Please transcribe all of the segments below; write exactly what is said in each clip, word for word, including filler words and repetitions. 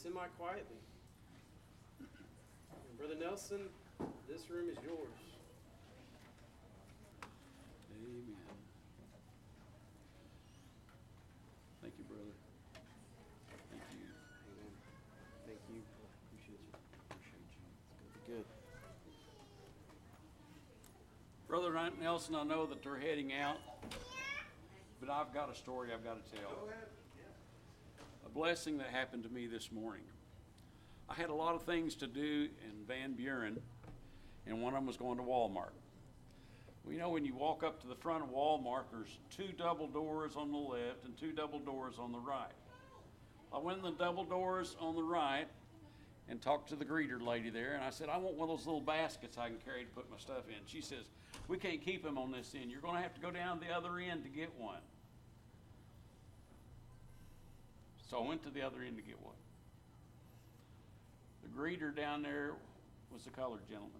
semi-quietly. Brother Nelson, this room is yours. Amen. Thank you, brother. Thank you. Amen. Thank you. Appreciate you. Appreciate you. It's going to be good. Brother Nelson, I know that they're heading out, but I've got a story I've got to tell. Go ahead. A blessing that happened to me this morning. I had a lot of things to do in Van Buren, and one of them was going to Walmart. Well, you know, when you walk up to the front of Walmart, there's two double doors on the left and two double doors on the right. I went in the double doors on the right and talked to the greeter lady there, and I said, I want one of those little baskets I can carry to put my stuff in. She says, we can't keep them on this end. You're going to have to go down the other end to get one. So I went to the other end to get one. The greeter down there was a colored gentleman.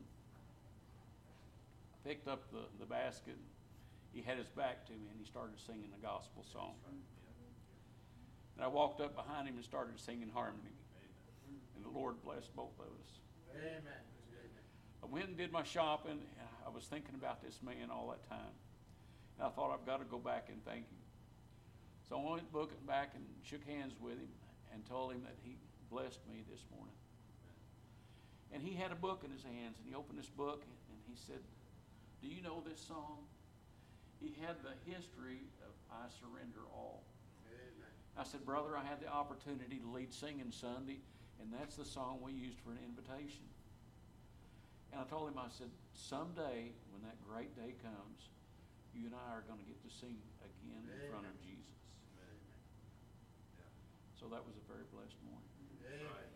I picked up the, the basket. He had his back to me, and he started singing a gospel song. And I walked up behind him and started singing harmony. And the Lord blessed both of us. Amen. I went and did my shopping. And I was thinking about this man all that time. And I thought, I've got to go back and thank him. So I went looking back and shook hands with him and told him that he blessed me this morning. And he had a book in his hands, and he opened this book, and he said, do you know this song? He had the history of I Surrender All. Amen. I said, brother, I had the opportunity to lead singing Sunday, and that's the song we used for an invitation. And I told him, I said, someday when that great day comes, you and I are going to get to sing again in front of Jesus. Amen. Yeah. So that was a very blessed morning. Amen. Amen.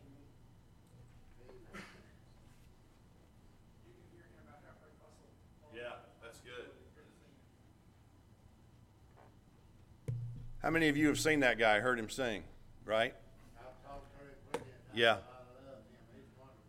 Yeah, that's good. How many of you have seen that guy, heard him sing, right? I've talked to him plenty of times. Yeah. I love him. He's wonderful.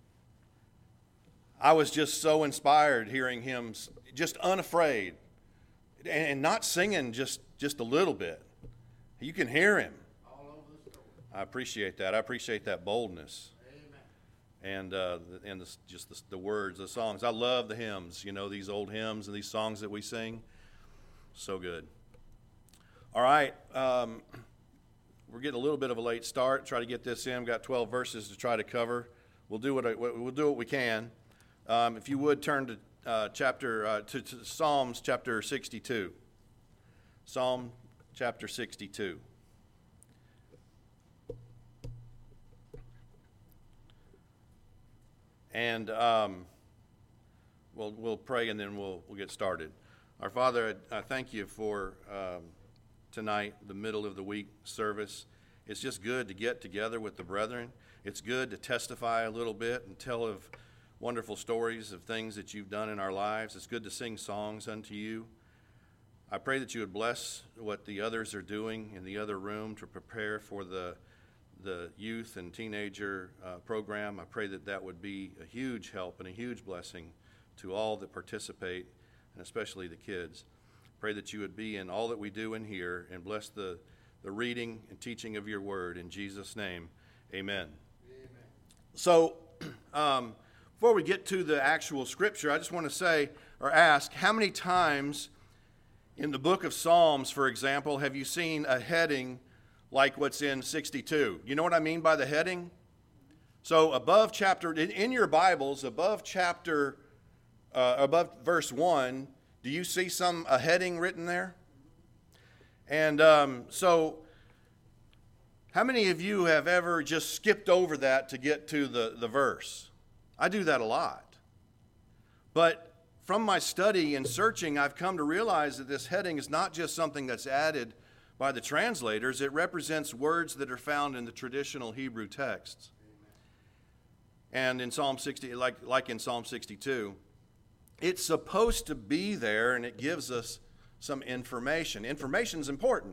I was just so inspired hearing him, s- just unafraid, and, and not singing just, just a little bit. You can hear him. All over the store. I appreciate that. I appreciate that boldness. Amen. And uh, the- and the, just the, the words, the songs. I love the hymns, you know, these old hymns and these songs that we sing. So good. All right, um, we're getting a little bit of a late start. Try to get this in. We've got twelve verses to try to cover. We'll do what I, we'll do what we can. Um, if you would turn to uh, chapter uh, to, to Psalms chapter sixty-two. Psalm chapter sixty-two. And um, we'll we'll pray and then we'll we'll get started. Our Father, I, I thank you for um, tonight, the middle of the week service. It's just good to get together with the brethren. It's good to testify a little bit and tell of wonderful stories of things that you've done in our lives. It's good to sing songs unto you. I pray that you would bless what the others are doing in the other room to prepare for the the youth and teenager uh, program. I pray that that would be a huge help and a huge blessing to all that participate, and especially the kids. Pray that you would be in all that we do in here, and bless the, the reading and teaching of your word. In Jesus' name, amen. Amen. So, um, before we get to the actual scripture, I just want to say or ask, how many times in the book of Psalms, for example, have you seen a heading like what's in sixty-two? You know what I mean by the heading? So above chapter, in, in your Bibles, above chapter, uh, above verse one, do you see some a heading written there? And um, so, how many of you have ever just skipped over that to get to the, the verse? I do that a lot. But from my study and searching, I've come to realize that this heading is not just something that's added by the translators. It represents words that are found in the traditional Hebrew texts. And in Psalm sixty, like, like in Psalm sixty-two, it's supposed to be there, and it gives us some information. Information is important.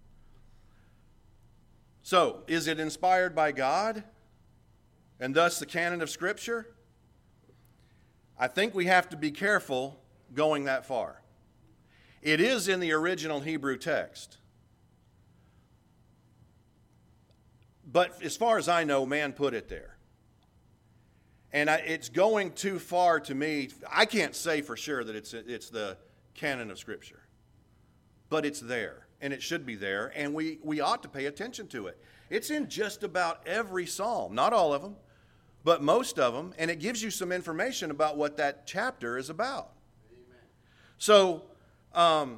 So, is it inspired by God, and thus the canon of Scripture? I think we have to be careful going that far. It is in the original Hebrew text. but as far as I know, man put it there. And I, it's going too far to me. I can't say for sure that it's it's the canon of Scripture. But it's there, and it should be there, and we, we ought to pay attention to it. It's in just about every psalm, not all of them, but most of them, and it gives you some information about what that chapter is about. Amen. So, um,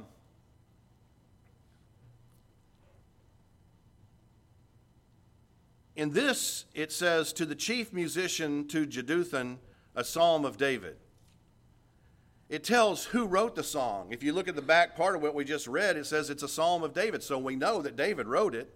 in this, it says, to the chief musician, to Jeduthun, a psalm of David. It tells who wrote the song. If you look at the back part of what we just read, it says it's a psalm of David. So we know that David wrote it.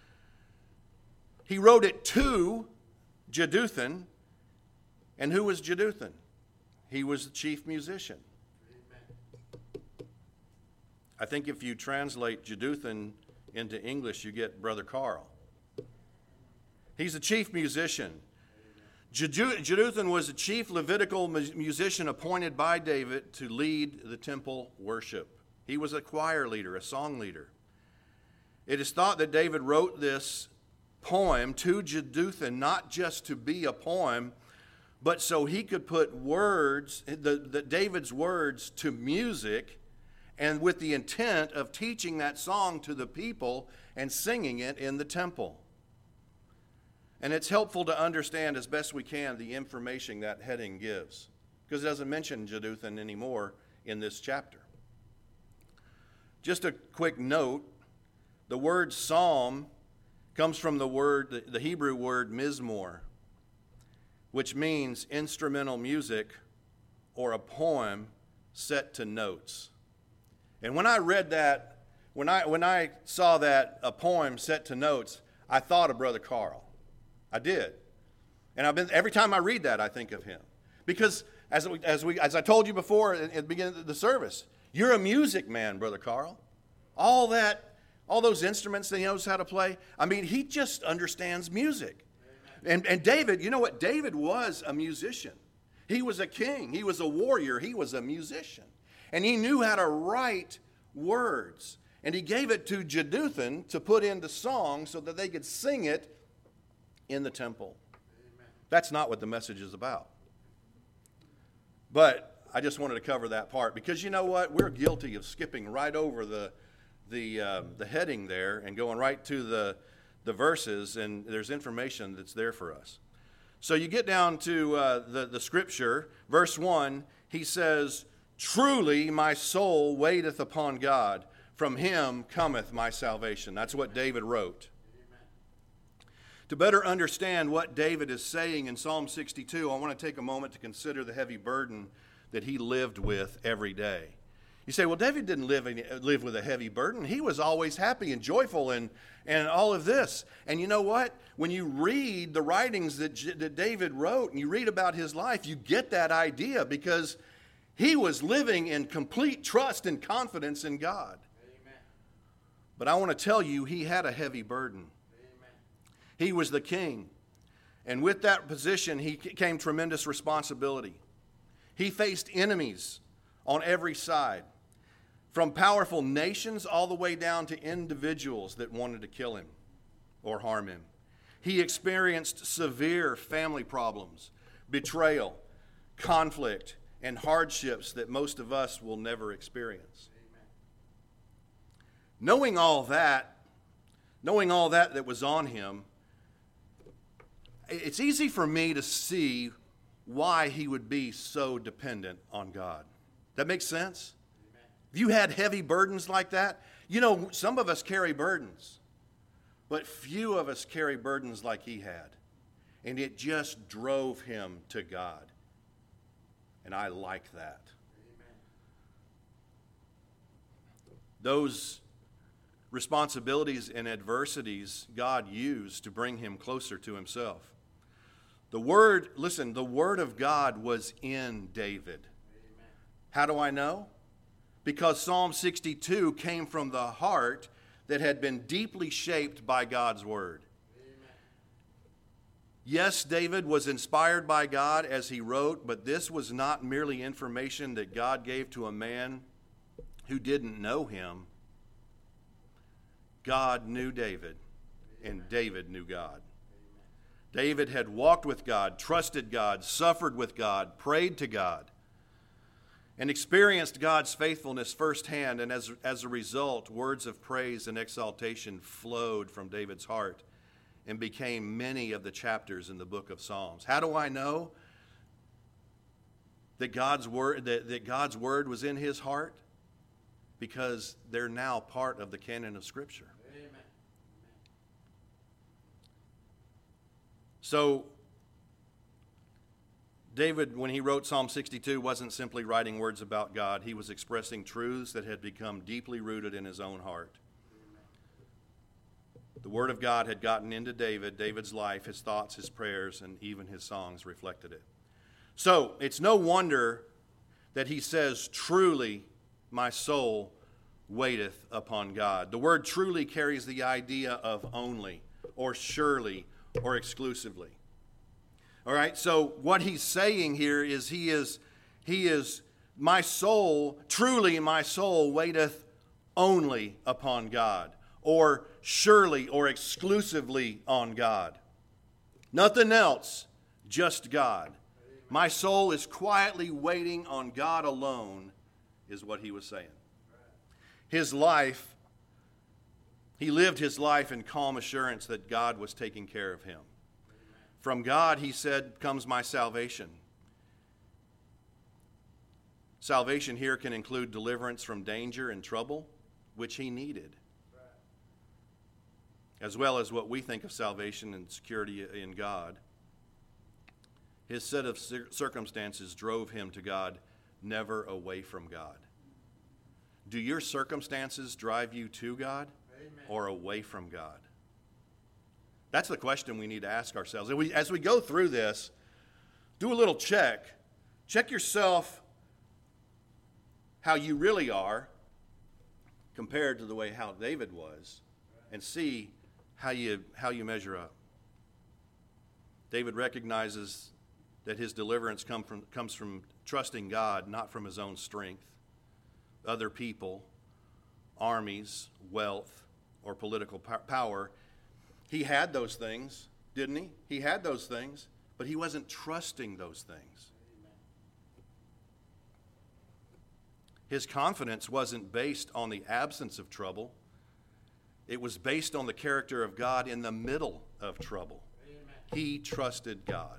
He wrote it to Jeduthun. And who was Jeduthun? He was the chief musician. Amen. I think if you translate Jeduthun into English, you get Brother Carl. He's a chief musician. Jeduthun was a chief Levitical musician appointed by David to lead the temple worship. He was a choir leader, a song leader. It is thought that David wrote this poem to Jeduthun not just to be a poem, but so he could put words, the, the David's words, to music, and with the intent of teaching that song to the people and singing it in the temple. And it's helpful to understand as best we can the information that heading gives, because it doesn't mention Jeduthun anymore in this chapter. Just a quick note, the word psalm comes from the word, the Hebrew word mizmor, which means instrumental music or a poem set to notes. And when I read that, when I when I saw that, a poem set to notes, I thought of Brother Carl. I did. And I've been every time I read that, I think of him. Because as we, as we as I told you before at the beginning of the service, you're a music man, Brother Carl. All that, all those instruments that he knows how to play. I mean, he just understands music. And and David, you know what? David was a musician. He was a king. He was a warrior. He was a musician. And he knew how to write words. And he gave it to Jeduthun to put into song so that they could sing it in the temple. Amen. That's not what the message is about. But I just wanted to cover that part because you know what? We're guilty of skipping right over the the uh, the heading there and going right to the the verses, and there's information that's there for us. So you get down to uh, the the scripture, verse one. He says, "Truly my soul waiteth upon God; from Him cometh my salvation." That's what David wrote. To better understand what David is saying in Psalm sixty-two, I want to take a moment to consider the heavy burden that he lived with every day. You say, well, David didn't live, in, live with a heavy burden. He was always happy and joyful and, and all of this. And you know what? When you read the writings that, that David wrote and you read about his life, you get that idea because he was living in complete trust and confidence in God. Amen. But I want to tell you, he had a heavy burden. Amen. He was the king. And with that position, he came tremendous responsibility. He faced enemies on every side, from powerful nations all the way down to individuals that wanted to kill him or harm him. He experienced severe family problems, betrayal, conflict, and hardships that most of us will never experience. Amen. Knowing all that, knowing all that that was on him, it's easy for me to see why he would be so dependent on God. That makes sense? Amen. If you had heavy burdens like that, you know, some of us carry burdens, but few of us carry burdens like he had. And it just drove him to God. And I like that. Amen. Those responsibilities and adversities God used to bring him closer to himself. The word, listen, the word of God was in David. Amen. How do I know? Because Psalm sixty-two came from the heart that had been deeply shaped by God's word. Amen. Yes, David was inspired by God as he wrote, but this was not merely information that God gave to a man who didn't know him. God knew David, and David knew God. David had walked with God, trusted God, suffered with God, prayed to God, and experienced God's faithfulness firsthand. And as, as a result, words of praise and exaltation flowed from David's heart and became many of the chapters in the book of Psalms. How do I know that God's word, that, that God's word was in his heart? Because they're now part of the canon of Scripture. Amen. So, David, when he wrote Psalm sixty-two, wasn't simply writing words about God. He was expressing truths that had become deeply rooted in his own heart. The Word of God had gotten into David, David's life, his thoughts, his prayers, and even his songs reflected it. So, it's no wonder that he says, truly, my soul waiteth upon God. The word truly carries the idea of only, or surely, or exclusively. All right, so what he's saying here is he is, he is, my soul, truly my soul waiteth only upon God, or surely, or exclusively on God. Nothing else, just God. My soul is quietly waiting on God alone, is what he was saying. His life, he lived his life in calm assurance that God was taking care of him. From God, he said, comes my salvation. Salvation here can include deliverance from danger and trouble, which he needed, as well as what we think of salvation and security in God. His set of circumstances drove him to God, never away from God. Do your circumstances drive you to God or away from God? That's the question we need to ask ourselves. As we, as we go through this, do a little check. Check yourself how you really are compared to the way how David was, and see how you, how you measure up. David recognizes that his deliverance come from, comes from trusting God, not from his own strength, other people, armies, wealth, or political power. He had those things, didn't he? He had those things, but he wasn't trusting those things. His confidence wasn't based on the absence of trouble. It was based on the character of God in the middle of trouble. He trusted God.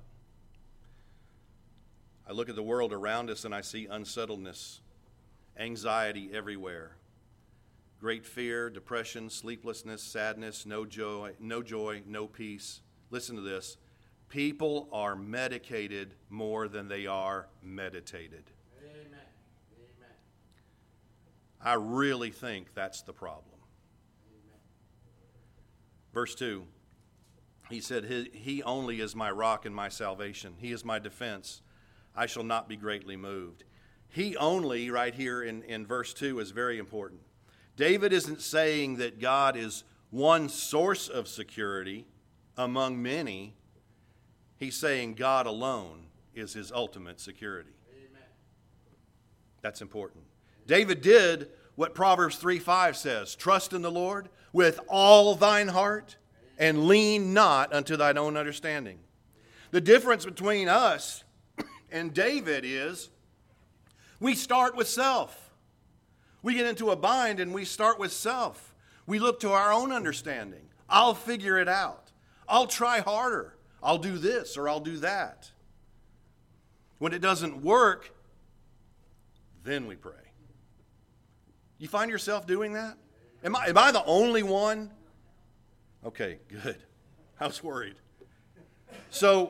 I look at the world around us and I see unsettledness, anxiety everywhere. Great fear, depression, sleeplessness, sadness, no joy, no joy, no peace. Listen to this. People are medicated more than they are meditated. Amen. Amen. I really think that's the problem. Amen. Verse two, he said, he, he only is my rock and my salvation. He is my defense. I shall not be greatly moved. He only, right here in, in verse two, is very important. David isn't saying that God is one source of security among many. He's saying God alone is his ultimate security. Amen. That's important. David did what Proverbs three five says, trust in the Lord with all thine heart and lean not unto thine own understanding. The difference between us and David is we start with self. We get into a bind and we start with self. We look to our own understanding. I'll figure it out. I'll try harder. I'll do this or I'll do that. When it doesn't work, then we pray. You find yourself doing that? Am I, am I the only one? Okay, good. I was worried. So,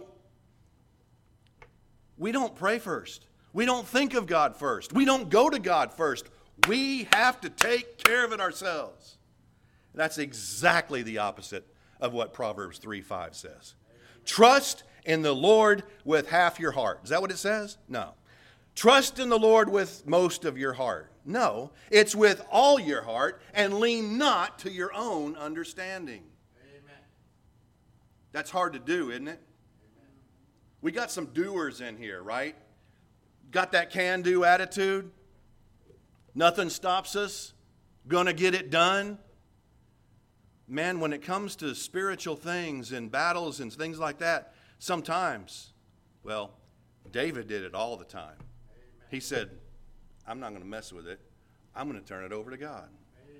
we don't pray first. We don't think of God first. We don't go to God first. We have to take care of it ourselves. That's exactly the opposite of what Proverbs three five says. Trust in the Lord with half your heart. Is that what it says? No. Trust in the Lord with most of your heart. No. It's with all your heart and lean not to your own understanding. Amen. That's hard to do, isn't it? Amen. We got some doers in here, right? Got that can-do attitude? Nothing stops us. Gonna get it done. man, when it comes to spiritual things and battles and things like that, sometimes, well, David did it all the time. He said, I'm not going to mess with it. I'm going to turn it over to God. Amen.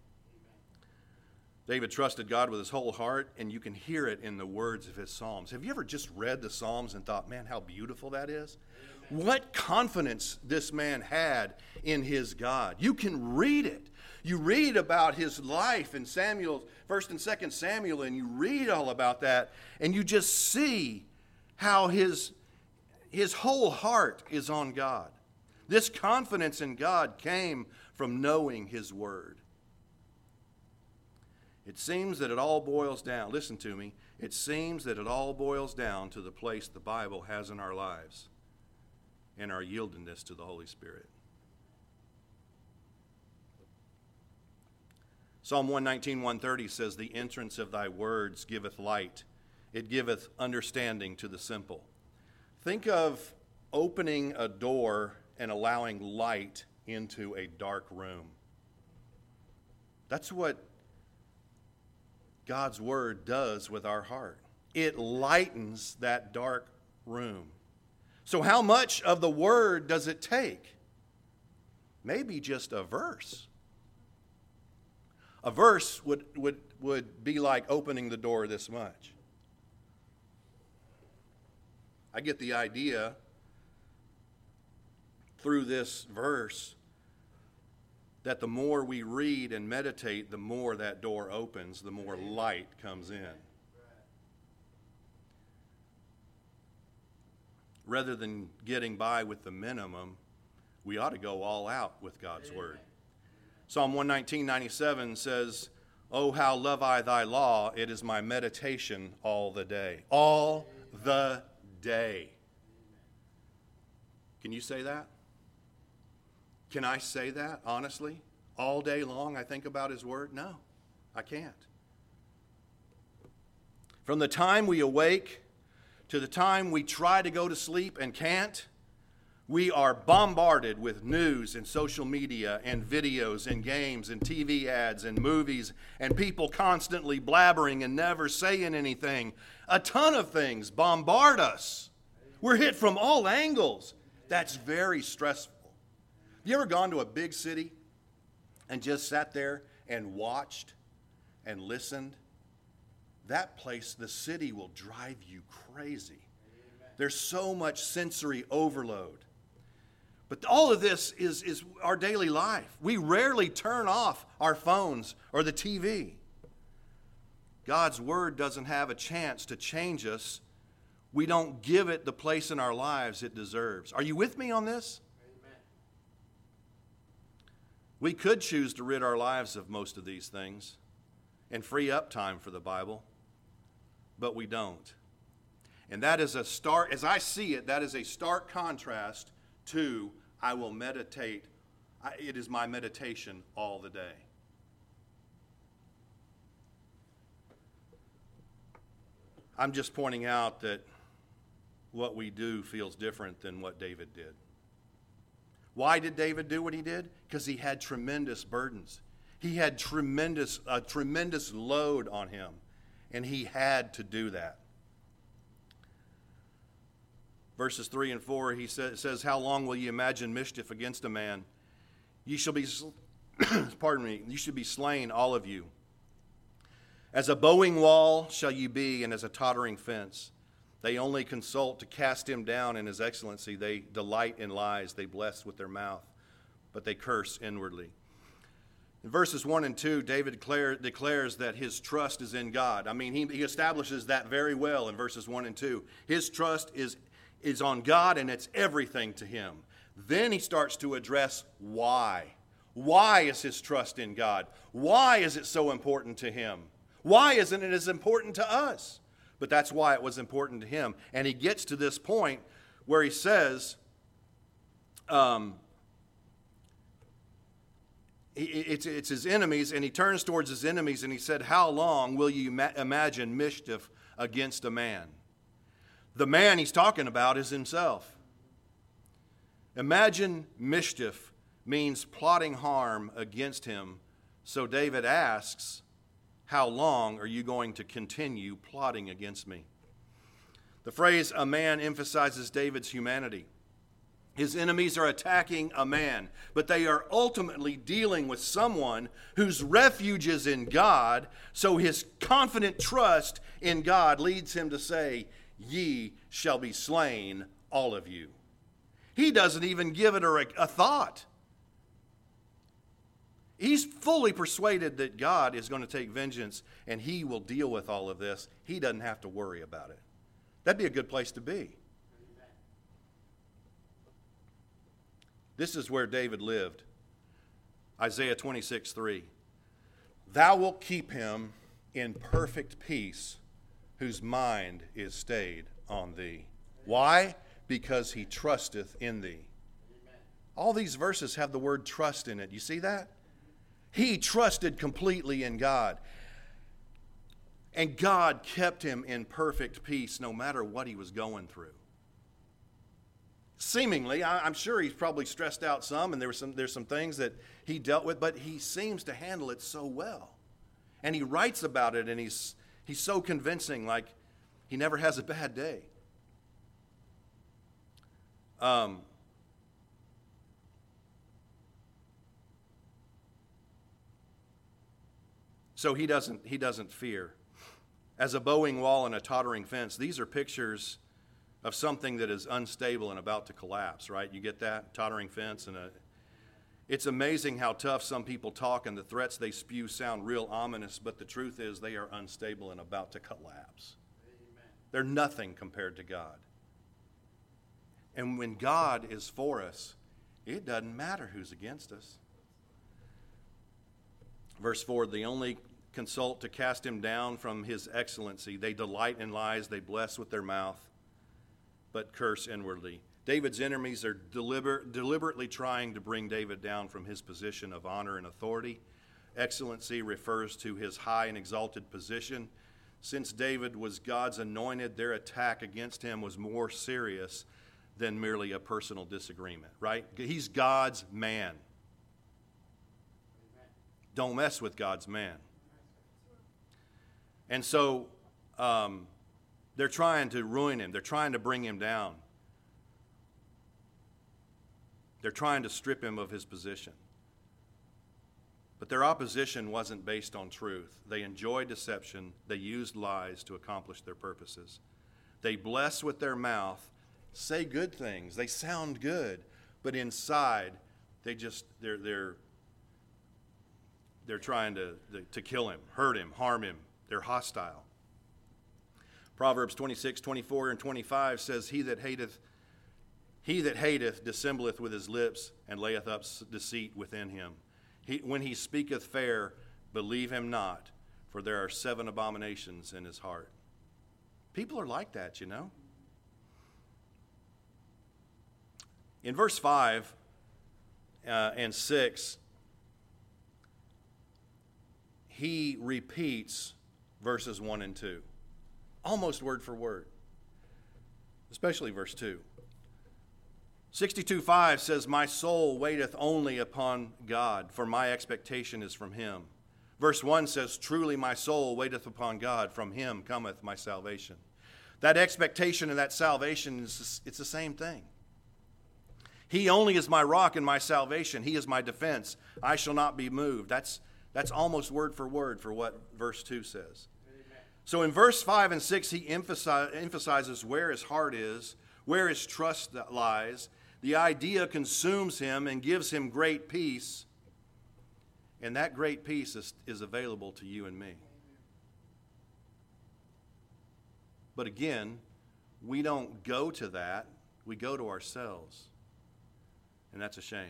David trusted God with his whole heart, and you can hear it in the words of his Psalms. Have you ever just read the Psalms and thought, man, how beautiful that is? Amen. What confidence this man had in his God. You can read it. You read about his life in Samuel, First and Second Samuel, and you read all about that, and you just see how his, his whole heart is on God. This confidence in God came from knowing his word. It seems that it all boils down, listen to me, it seems that it all boils down to the place the Bible has in our lives and our yieldedness to the Holy Spirit. Psalm one nineteen, one thirty says, the entrance of thy words giveth light. It giveth understanding to the simple. Think of opening a door and allowing light into a dark room. That's what God's word does with our heart. It lightens that dark room. So how much of the word does it take? Maybe just a verse. A verse would, would, would be like opening the door this much. I get the idea through this verse that the more we read and meditate, the more that door opens, the more light comes in. Rather than getting by with the minimum, we ought to go all out with God's word. Psalm one nineteen, ninety-seven says, oh, how love I thy law, it is my meditation all the day. All the day. Can you say that? Can I say that, honestly? All day long I think about his word? No, I can't. From the time we awake to the time we try to go to sleep and can't, we are bombarded with news and social media and videos and games and T V ads and movies and people constantly blabbering and never saying anything. A ton of things bombard us. We're hit from all angles. That's very stressful. Have you ever gone to a big city and just sat there and watched and listened? That place, the city, will drive you crazy. There's so much sensory overload. But all of this is, is our daily life. We rarely turn off our phones or the T V. God's word doesn't have a chance to change us. We don't give it the place in our lives it deserves. Are you with me on this? Amen. We could choose to rid our lives of most of these things and free up time for the Bible, but we don't. And that is a stark, as I see it, that is a stark contrast to I will meditate. I, it is my meditation all the day. I'm just pointing out that what we do feels different than what David did. Why did David do what he did? Because he had tremendous burdens. He had tremendous, a tremendous load on him, and he had to do that. Verses three and four, he says, says, how long will you imagine mischief against a man? You shall be, pardon me, you should be slain, all of you. As a bowing wall shall you be, and as a tottering fence. They only consult to cast him down in his excellency. They delight in lies. They bless with their mouth, but they curse inwardly. In verses one and two, David declare, declares that his trust is in God. I mean, he, he establishes that very well in verses one and two. His trust is is on God, and it's everything to him. Then he starts to address why. Why is his trust in God? Why is it so important to him? Why isn't it as important to us? But that's why it was important to him. And he gets to this point where he says, um, it's, it's his enemies, and he turns towards his enemies, and he said, how long will you ma- imagine mischief against a man? The man he's talking about is himself. Imagine mischief means plotting harm against him. So David asks, How long are you going to continue plotting against me? The phrase a man emphasizes David's humanity. His enemies are attacking a man, but they are ultimately dealing with someone whose refuge is in God, so his confident trust in God leads him to say, "Ye shall be slain, all of you." He doesn't even give it a, a thought. He's fully persuaded that God is going to take vengeance and he will deal with all of this. He doesn't have to worry about it. That'd be a good place to be. This is where David lived. Isaiah twenty-six three. Thou wilt keep him in perfect peace, whose mind is stayed on thee. Why? Because he trusteth in thee. All these verses have the word trust in it. You see that? He trusted completely in God. And God kept him in perfect peace no matter what he was going through. Seemingly, I'm sure he's probably stressed out some, and there were some, there's some things that he dealt with, but he seems to handle it so well. And he writes about it, and he's, he's so convincing, like he never has a bad day. Um, so he doesn't, he doesn't fear. As a bowing wall and a tottering fence, these are pictures of something that is unstable and about to collapse, right? You get that? Tottering fence. and a, It's amazing how tough some people talk and the threats they spew sound real ominous, but the truth is they are unstable and about to collapse. Amen. They're nothing compared to God. And when God is for us, it doesn't matter who's against us. Verse four, they only consult to cast him down from his excellency. They delight in lies, they bless with their mouth, but curse inwardly. David's enemies are deliber- deliberately trying to bring David down from his position of honor and authority. Excellency refers to his high and exalted position. Since David was God's anointed, their attack against him was more serious than merely a personal disagreement, right? He's God's man. Don't mess with God's man. And so um, they're trying to ruin him. They're trying to bring him down. They're trying to strip him of his position. But their opposition wasn't based on truth. They enjoyed deception. They used lies to accomplish their purposes. They bless with their mouth, say good things. They sound good, but inside they just they're they're they're trying to to kill him, hurt him, harm him. They're hostile. Proverbs twenty-six, twenty-four, and twenty-five says, He that hateth, he that hateth dissembleth with his lips, and layeth up deceit within him. He, when he speaketh fair, believe him not, for there are seven abominations in his heart. People are like that, you know. In verse five uh, and six, he repeats verses one and two, almost word for word, especially verse two. sixty-two five says, My soul waiteth only upon God, for my expectation is from him. Verse one says, Truly my soul waiteth upon God, from him cometh my salvation. That expectation and that salvation, is it's the same thing. He only is my rock and my salvation. He is my defense. I shall not be moved. That's, that's almost word for word for what verse two says. Amen. So in verse five and six, he emphasize, emphasizes where his heart is, where his trust lies. The idea consumes him and gives him great peace. And that great peace is, is available to you and me. But again, we don't go to that. We go to ourselves. And that's a shame.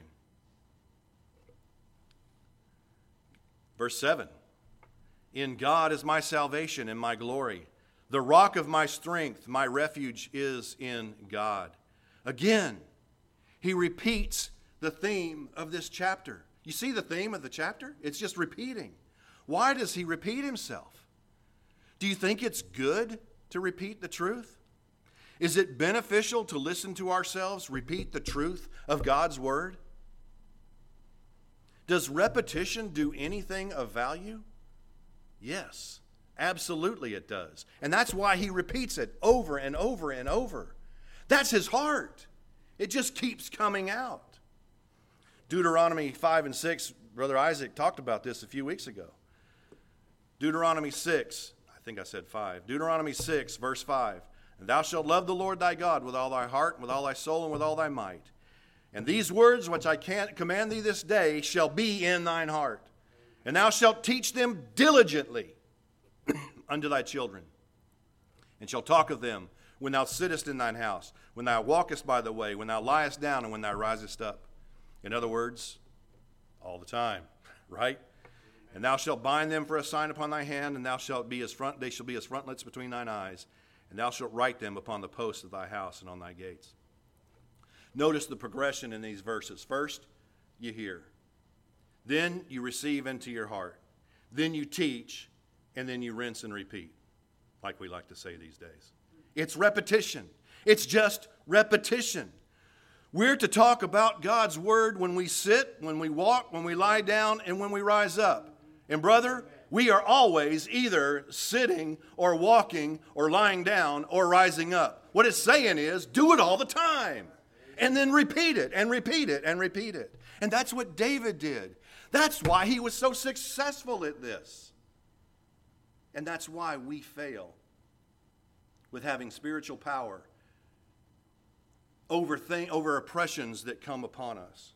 Verse seven. In God is my salvation and my glory. The rock of my strength, my refuge is in God. Again, he repeats the theme of this chapter. You see the theme of the chapter? It's just repeating. Why does he repeat himself? Do you think it's good to repeat the truth? Is it beneficial to listen to ourselves repeat the truth of God's word? Does repetition do anything of value? Yes, absolutely it does. And that's why he repeats it over and over and over. That's his heart. It just keeps coming out. Deuteronomy five and six, Brother Isaac talked about this a few weeks ago. Deuteronomy six, I think I said five. Deuteronomy six, verse five. And thou shalt love the Lord thy God with all thy heart, and with all thy soul, and with all thy might. And these words which I can command thee this day shall be in thine heart. And thou shalt teach them diligently unto thy children, and shalt talk of them when thou sittest in thine house, when thou walkest by the way, when thou liest down, and when thou risest up. In other words, all the time, right? And thou shalt bind them for a sign upon thy hand, and thou shalt be as front, they shall be as frontlets between thine eyes, and thou shalt write them upon the posts of thy house and on thy gates. Notice the progression in these verses. First, you hear. Then you receive into your heart. Then you teach, and then you rinse and repeat, like we like to say these days. It's repetition. It's just repetition. We're to talk about God's word when we sit, when we walk, when we lie down, and when we rise up. And brother, we are always either sitting or walking or lying down or rising up. What it's saying is, do it all the time. And then repeat it and repeat it and repeat it. And that's what David did. That's why he was so successful at this. And that's why we fail with having spiritual power over, thing, over oppressions that come upon us.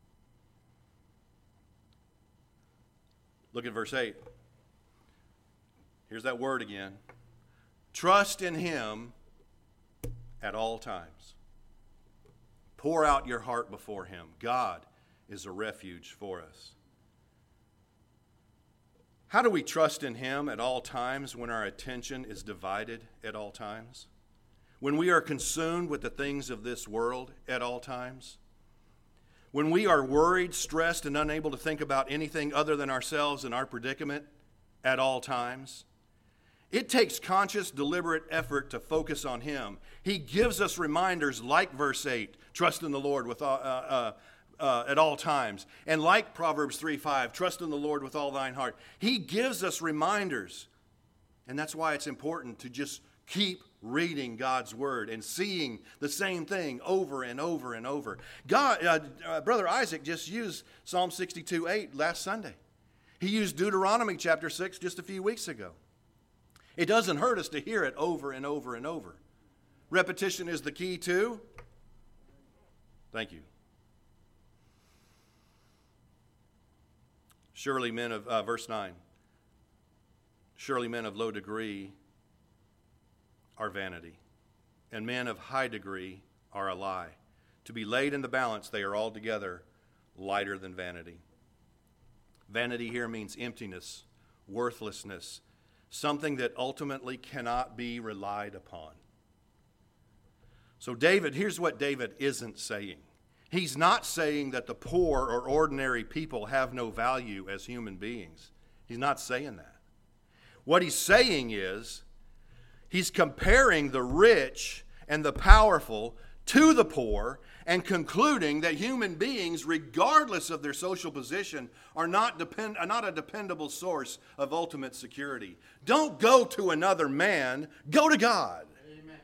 Look at verse eight. Here's that word again. Trust in him at all times. Pour out your heart before him. God is a refuge for us. How do we trust in him at all times when our attention is divided at all times? When we are consumed with the things of this world at all times? When we are worried, stressed, and unable to think about anything other than ourselves and our predicament at all times? It takes conscious, deliberate effort to focus on him. He gives us reminders like verse eight, trust in the Lord with all, uh, uh, uh, at all times. And like Proverbs three five, trust in the Lord with all thine heart. He gives us reminders. And that's why it's important to just keep reading God's word and seeing the same thing over and over and over. God, uh, uh, Brother Isaac just used Psalm sixty-two eight last Sunday. He used Deuteronomy chapter six just a few weeks ago. It doesn't hurt us to hear it over and over and over. Repetition is the key to. Thank you. Surely men of, uh, verse nine. Surely men of low degree are vanity, and men of high degree are a lie. To be laid in the balance, they are altogether lighter than vanity. Vanity here means emptiness, worthlessness, something that ultimately cannot be relied upon. So David, here's what David isn't saying. He's not saying that the poor or ordinary people have no value as human beings. He's not saying that. What he's saying is, he's comparing the rich and the powerful to the poor and concluding that human beings, regardless of their social position, are not, depend, are not a dependable source of ultimate security. Don't go to another man, go to God. Amen. Amen.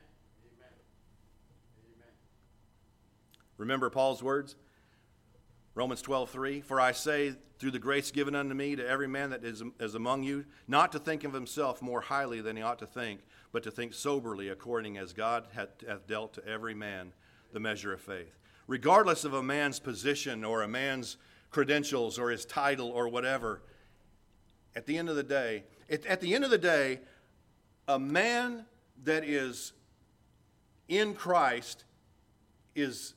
Amen. Remember Paul's words? Romans twelve three, for I say, through the grace given unto me, to every man that is, is among you, not to think of himself more highly than he ought to think, but to think soberly, according as God hath, hath dealt to every man the measure of faith. Regardless of a man's position or a man's credentials or his title or whatever, at the end of the day, at, at the end of the day, a man that is in Christ is,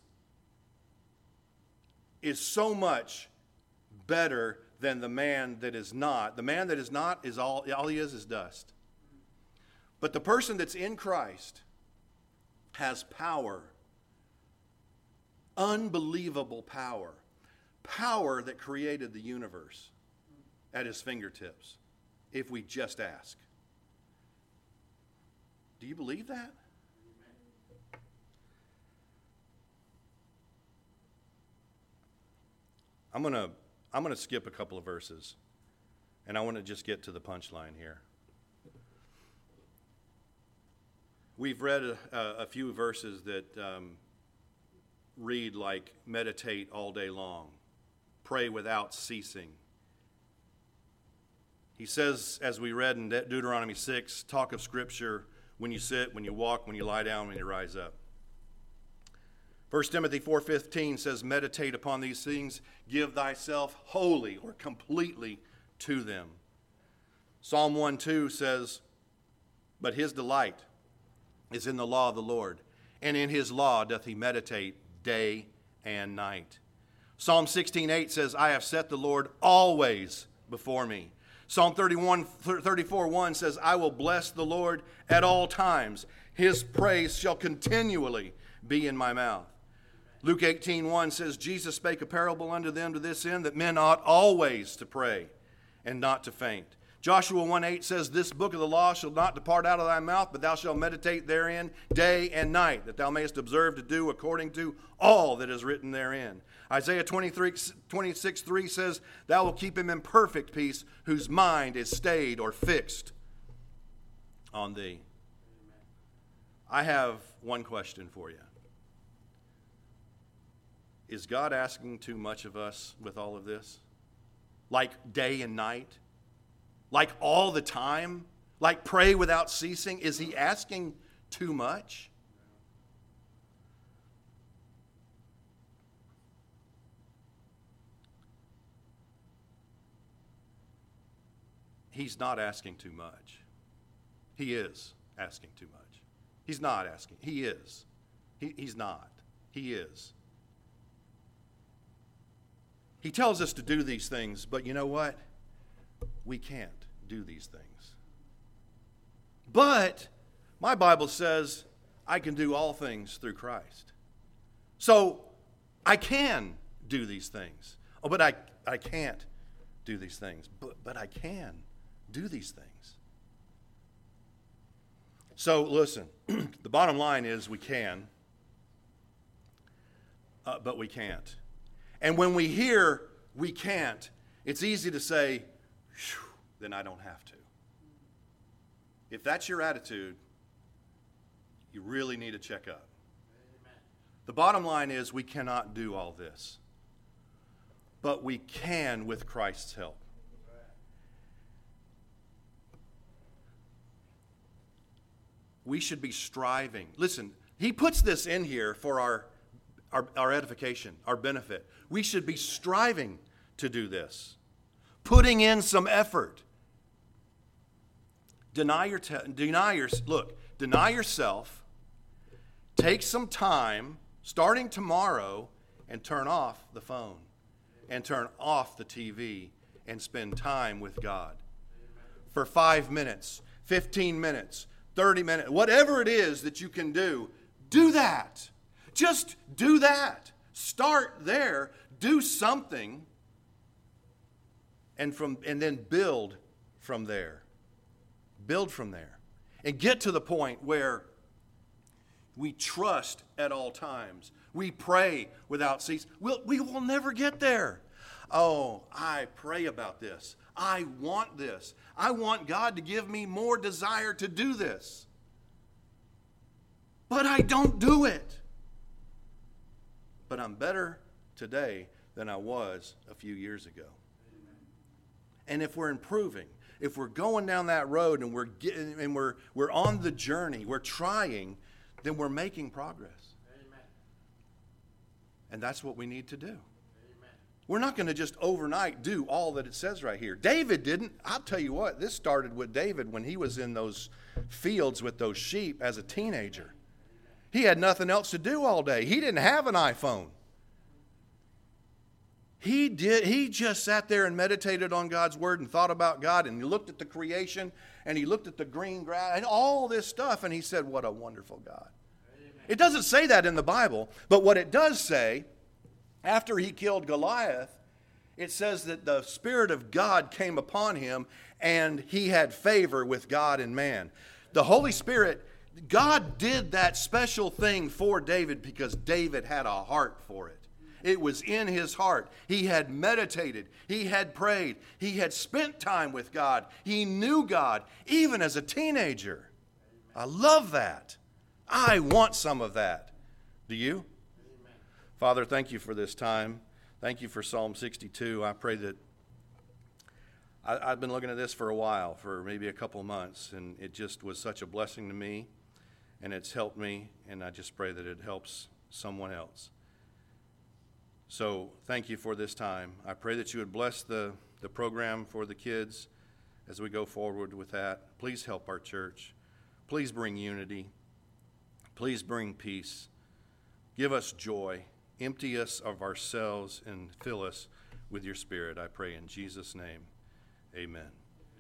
is so much better than the man that is not. The man that is not is all, all he is is dust. But the person that's in Christ has power. Unbelievable power. Power that created the universe at his fingertips, if we just ask. Do you believe that? I'm going to I'm going to skip a couple of verses. And I want to just get to the punchline here. We've read a, a few verses that um, read like meditate all day long, pray without ceasing. He says, as we read in De- Deuteronomy six, talk of Scripture when you sit, when you walk, when you lie down, when you rise up. First Timothy four fifteen says, meditate upon these things, give thyself wholly or completely to them. Psalm one two says, but his delight is in the law of the Lord, and in his law doth he meditate day and night. Psalm sixteen eight says, I have set the Lord always before me. Psalm thirty-one, thirty-four one says, I will bless the Lord at all times. His praise shall continually be in my mouth. Luke eighteen one says, Jesus spake a parable unto them to this end, that men ought always to pray and not to faint. Joshua one eight says, this book of the law shall not depart out of thy mouth, but thou shalt meditate therein day and night, that thou mayest observe to do according to all that is written therein. Isaiah twenty-three, twenty-six three says, thou wilt keep him in perfect peace, whose mind is stayed or fixed on thee. I have one question for you. Is God asking too much of us with all of this? Like day and night? Like all the time? Like pray without ceasing? Is he asking too much? He's not asking too much. He is asking too much. He's not asking. He is. He, he's not. He is. He tells us to do these things, but you know what? We can't do these things. But my Bible says I can do all things through Christ. So I can do these things. Oh, but I, I can't do these things. But, but I can do these things. So listen, the bottom line is we can, uh, but we can't. And when we hear we can't, it's easy to say, then I don't have to. If that's your attitude, you really need to check up. Amen. The bottom line is we cannot do all this, but we can with Christ's help. We should be striving. Listen, he puts this in here for our, our, our edification, our benefit. We should be striving to do this, putting in some effort. Deny your, te- deny your, look, deny yourself, take some time, starting tomorrow, and turn off the phone, and turn off the T V, and spend time with God. For five minutes, fifteen minutes, thirty minutes, whatever it is that you can do, do that. Just do that. Start there. Do something. And from and then build from there. Build from there. And get to the point where we trust at all times. We pray without cease. We'll, we will never get there. Oh, I pray about this. I want this. I want God to give me more desire to do this. But I don't do it. But I'm better today than I was a few years ago. And if we're improving, if we're going down that road and we're getting, and we're we're on the journey, we're trying, then we're making progress. Amen. And that's what we need to do. Amen. We're not going to just overnight do all that it says right here. David didn't. I'll tell you what, this started with David when he was in those fields with those sheep as a teenager. He had nothing else to do all day. He didn't have an iPhone. He did. He just sat there and meditated on God's word and thought about God, and he looked at the creation and he looked at the green grass and all this stuff, and he said, what a wonderful God. Amen. It doesn't say that in the Bible, but what it does say, after he killed Goliath, it says that the Spirit of God came upon him and he had favor with God and man. The Holy Spirit, God did that special thing for David because David had a heart for it. It was in his heart. He had meditated. He had prayed. He had spent time with God. He knew God, even as a teenager. I love that. I want some of that. Do you? Amen. Father, thank you for this time. Thank you for Psalm sixty-two. I pray that I, I've been looking at this for a while, for maybe a couple months, and it just was such a blessing to me, and it's helped me, and I just pray that it helps someone else. So thank you for this time. I pray that you would bless the, the program for the kids as we go forward with that. Please help our church. Please bring unity. Please bring peace. Give us joy. Empty us of ourselves and fill us with your Spirit. I pray in Jesus' name. Amen.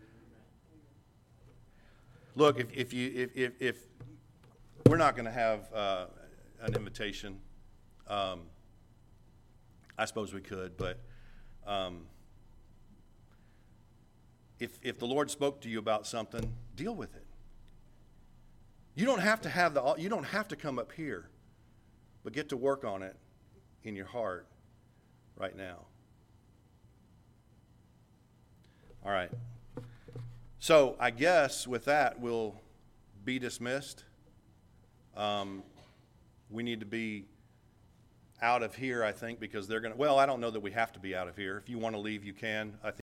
Look, if, if you if, if, if we're not going to have uh, an invitation, um, I suppose we could, but um, if if the Lord spoke to you about something, deal with it. You don't have to have the you don't have to come up here, but get to work on it in your heart right now. All right. So I guess with that we'll be dismissed. Um, we need to be out of here, I think, because they're going to, well, I don't know that we have to be out of here. If you want to leave, you can. I think